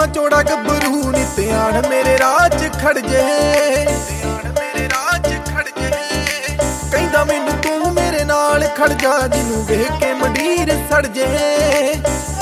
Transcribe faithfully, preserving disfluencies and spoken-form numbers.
ਲੰਮਾ ਚੌੜਾ ਗੱਭਰੂ ਨੀ ਧਿਆਨ ਮੇਰੇ ਰਾਹ 'ਚ ਖੜ ਜੇ, ਧਿਆਨ ਮੇਰੇ ਰਾਹ 'ਚ ਖੜ ਜੇ। ਕਹਿੰਦਾ ਮੈਨੂੰ ਤੂੰ ਮੇਰੇ ਨਾਲ ਖੜ ਜਾ, ਜਿਹਨੂੰ ਵੇਖ ਕੇ ਮੰਡੀਰ ਸੜ ਜੇ।